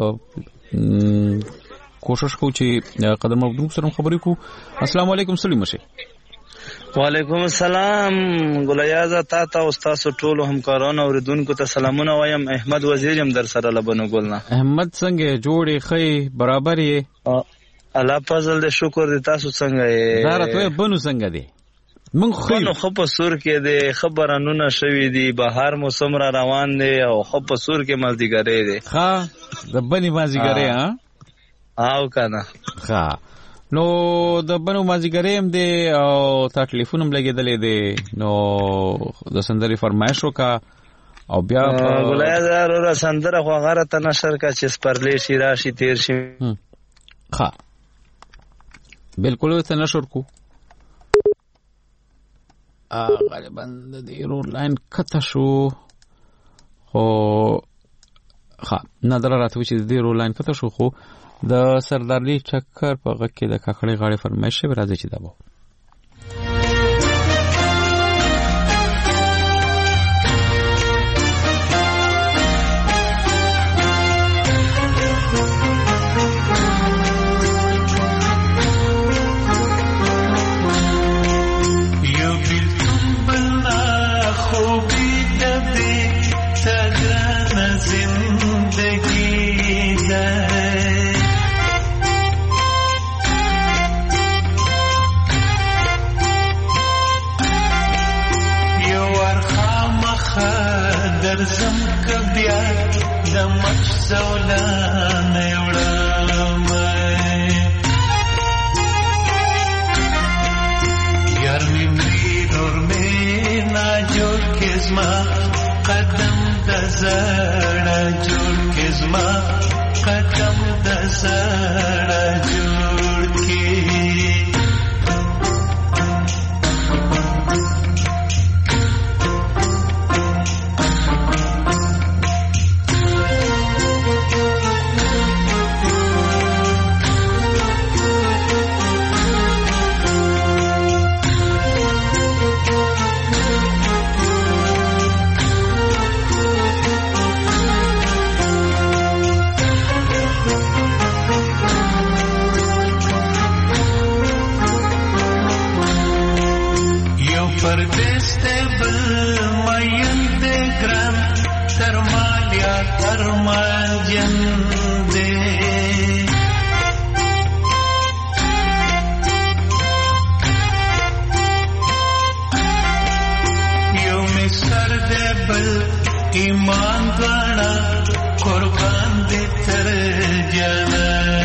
کوشش کوم چې قدمه ودونکو سره خبرې کو. السلام علیکم سلیم شه. وعلیکم السلام ګلیاز تا ته استاد ټولو همکارانو اوریدونکو ته سلامونه وایم. احمد وزیر هم در سره لبنو ګلنا. احمد څنګه جوړې خې برابر یې؟ الله فضل دې شکر دې تاسو څنګه یې؟ زارته بنو څنګه دي؟ من خو نو خپ سور کې دي خبرانونه شوي دي بهار موسم را روان دي او خپ سور کې مازیګری دي. ها د بنی مازیګری ها او کنه ها نو د بنو مازیګری هم دي او تا ټلیفون هم لګیدلې دي نو د سندري فرمایش وکا او بیا ولای زارو سندره خو غره ته نشر کا چې سپرلې شي راشي تیر شي. ها بالکل ته نشر کو غالبا د ایرور لاین کته شو خو ها نظر راته چې د ایرور لاین کته شو خو د سردارلی چکر په غږ کې د کاکړې غاړې فرمایش به راځي چې دا وو. درزم کبیا د مخ زولان یوړم یار می نور می نا جوړ کزما قدم د زړه جوړ کزما قدم د زړه جوړ کی پردیس ته بل مین دې ګران ترمالیا ترمال جن دې یو می سر دې بل ایمان غاڼه قربان دې تر جنان.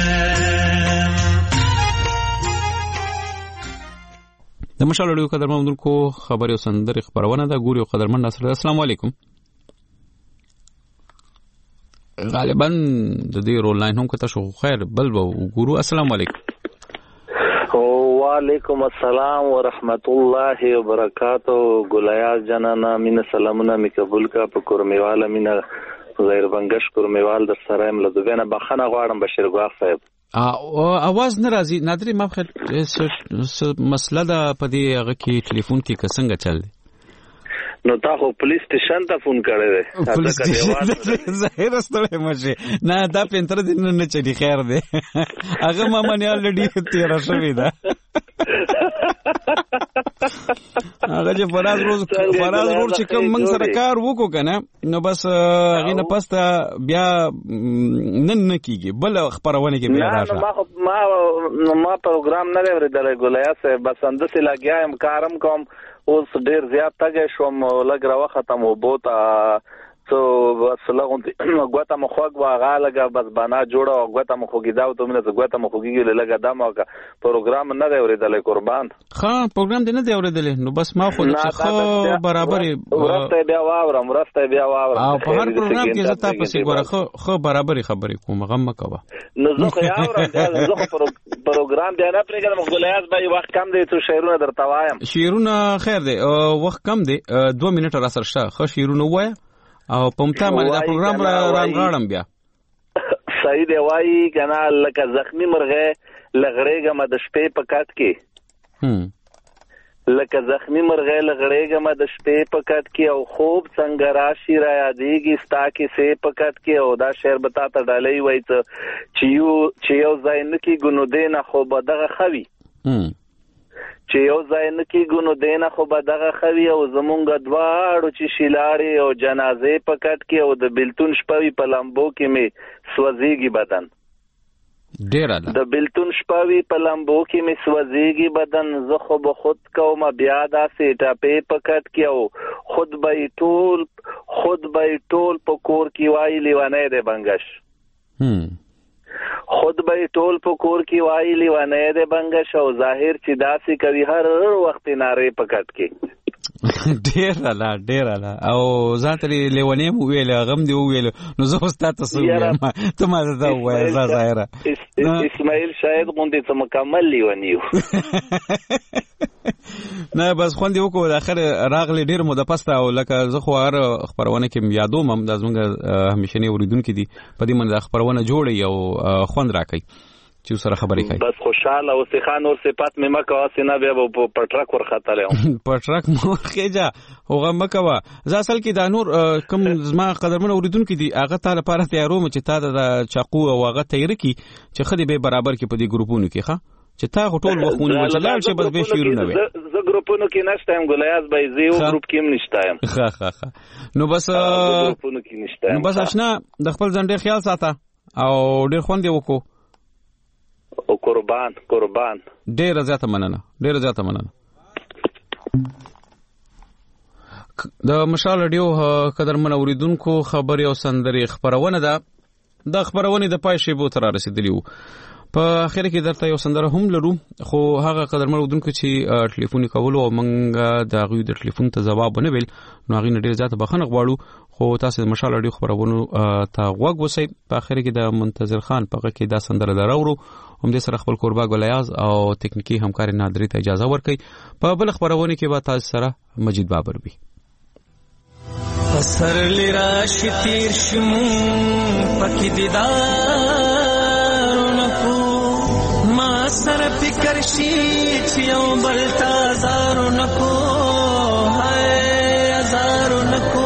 د مشالو قدرمن کو خبري او سندري خبرونه دا ګوري او قدرمن ناصر. السلام علیکم. غالبا د دې رول لاین هم کته شو خیر بل به ګورو. السلام علیکم. وعلیکم السلام ورحمت الله وبرکاتو. ګلیاز جنانا مینه سلامونه می قبول کا په کورمیواله مینه زهیر بنگش کورمیوال در سره ام لدوینه بخنه غواړم بشیر ګواخ صاحب. او आवाज ناراضي نادری ما خل مسله ده په دې هغه کې ټلیفون کې کسنګ چل دی نو تا خو پولیس سټیشن ته فون کړی دی پولیس سټیشن ظاهر استړی مشه نه دا پینتر دین نه چلی خیر دی هغه ما منی الډی تیر شوی دا هغه چې فراز روز فراز روز چې کوم موږ سره کار وکړو کنه نو بس هغه نه پسته بیا نن نه کیږي بل خبرونه کې بیا راشه ما ما ما پروګرام نه لري د ګولیا سه بس اندسه لګیایم کارم کوم اوس ډیر زیات تګ شوم لګ را ختم وبوت سو بس لغون غوته مخوګ واغه لګه بس بنا جوړه غوته مخوګی دا ته منه غوته مخوګی لګه دمو کا پروګرام نه دی اوریدل قربان ها پروګرام دی نه دی اوریدل نو بس ما خو څه برابر ورسته بیا واورم ورسته بیا واورم او په هر پروګرام کې زتا پسې ګوره خو خو برابر خبرې کوم غم مکوه نو زه خو یاورم زه خو پروګرام دی نه پرېږدم ګلیاز به وخت کم دی ته شعرونه درته وایم شعرونه خیر دی وخت کم دی دوه منټه را سره شته خو شعرونه وای او پمتا باندې دا پروګرام را رانغاړم بیا صحیح دی وای کنه لکه زخمی مرغه لغړېګه د شپې په کټ کې هم لکه زخمی مرغه لغړېګه د شپې په کټ کې او خوب څنګه راشي را یادېږي ستا کې سه په کټ کې او دا شعر به تا ته ډالۍ وای چې یو چې یو ځای نه کې ګونو دینه خو به دغه خوي چې یو ځای نه کې ګونو دینه خو به دغه خوي او زمونږ دواړو چې شیلاړې او جنازې په کټ کې او د بلتون شپوي په لمبو کې مې سوځېږي بدن ډیر اله د بلتون شپوي په لمبو کې مې سوځېږي بدن زه خو به خود کوم بیا داسې ټاپې په کټ کې او خود به ټول خود به ټول په کور کې وایي لیونی دی بنګش خود به ټول په کور کې وایي لیونی دی بنګش او ظاهر چې داسې کوي هر وخت نارې په کټ کې ډیر اله ډیر اله او ځان ته لیونی مو ویل غم دی ویل نو زه اوس تاسو ویم ته ما دا وایې زه ظاهره اسماعیل شاید غوندې ته مکمل لیونی نه بس خوندې وکړو د اخر راغلی ډیر مو د پسته او لکه زه خو هر خبرونه کې یادوم هم د زمونږ همیشنی اوریدونکو دي په دې باندې خبرونه جوړي او خوند راکړي چې سره خبرې کوي بس خوشاله او سخان اور صفات مې مکه واسنه بیا په ټرک ورخاتله په ټرک مو خېجا هغه مکه زه اصل کې دا نور کوم زما قدرمن اوریدونکو دي هغه ته لپاره تیاروم چې تا د چاقو او هغه تیر کی چې خدي به برابر کې په دې ګروپونو کې ښه چې تا غټول وخونه وچلال چې بس به شیرونه وي زه ګروپونو کې نشتم ګلیاز به زیو ګروپ کې هم نشتم ښه ښه ښه نو بس ګروپونو کې نشتم نو بس آشنا د خپل ځان ډیر خیال ساته او ډیر خوند وکړو او قربان قربان ډیر زیاته مننه ډیر زیاته مننه د مشال رادیو قدرمن اوریدونکو خبري او سندري خبرونه ده د خبرونه د پای شی بو تر رسیدلی وو په اخر کې درته یو سندره هم لرو خو هغه قدرمن اوریدونکو چې ټلیفون کول او منګه د غوی د ټلیفون ته جواب نه ویل نو هغه ډیر زیاته بخنه غواړو خو تاسو د مشال رادیو خبرونه ته غوږ وسی په اخر کې د منتظر خان په کې دا سندره دراورو هم د سره خپل قربا ګلیاز او تکنیکی همکار نادری ته اجازه ورکړي په بل خبرونه کې به تاسو سره مجید بابر وي سر لرا شتیر شمو پکې دیدار نکو ما سر فکر شي چې یو بل تازار نکو هاي ازار نکو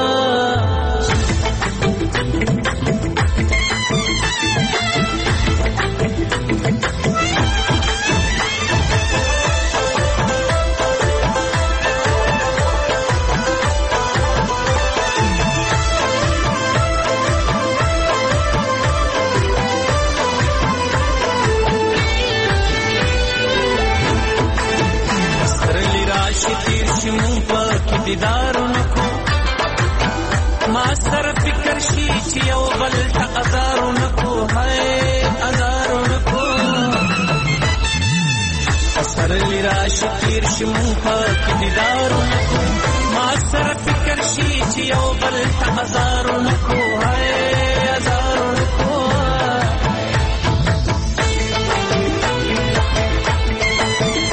دیدارو نکو ما سر فکر شي چې یو بل ته ازارو نکو هاي ازارو نکو سر لرا شکیر شمو پاک دیدارو نکو ما سر فکر شي چې یو بل ته ازارو نکو هاي ازارو نکو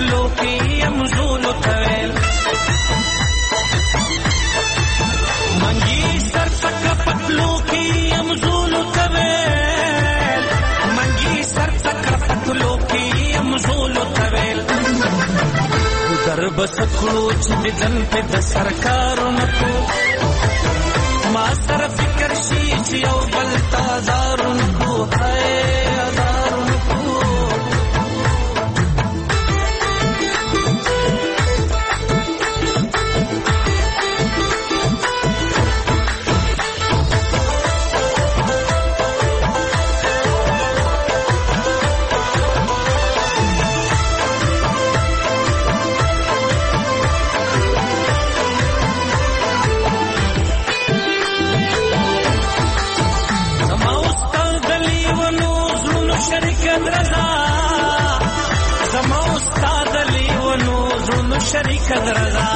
پتلو کې يمزول تویل منګي سر تک پتلو کې يمزول تویل منګي سر تک پتلو کې يمزول تویل در بس کړو چې دن په د سرکارونو کو ما سره فکر شي چې یو بل تازارونو کو هاي ازارونو کو شریک درزا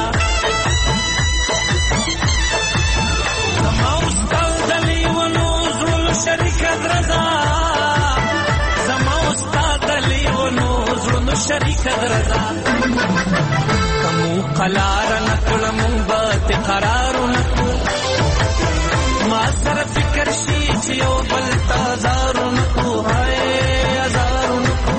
زما استاد علی و نوزل شریک درزا زما استاد علی و نوزل شریک درزا کمو قلار نکل منبت قرار نکل ما سر فکر شی چیو بل تازار نکو ہائے ازار نکو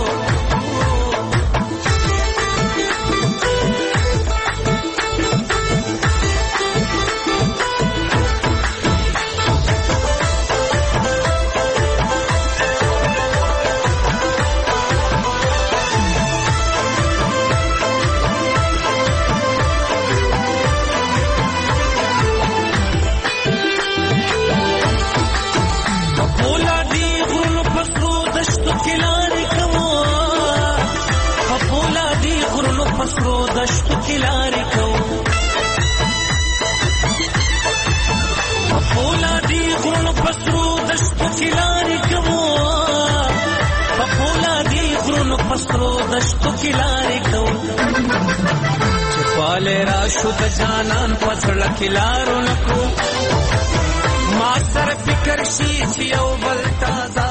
پسرو دشتو کلاری کو پولا دی غرون پسرو دشتو کلاری کو پولا دی غرون پسرو دشتو کلاری کو چپال راشو د جانان پسړه کلارو نکو ما سر فکر شي چې یو بل تازه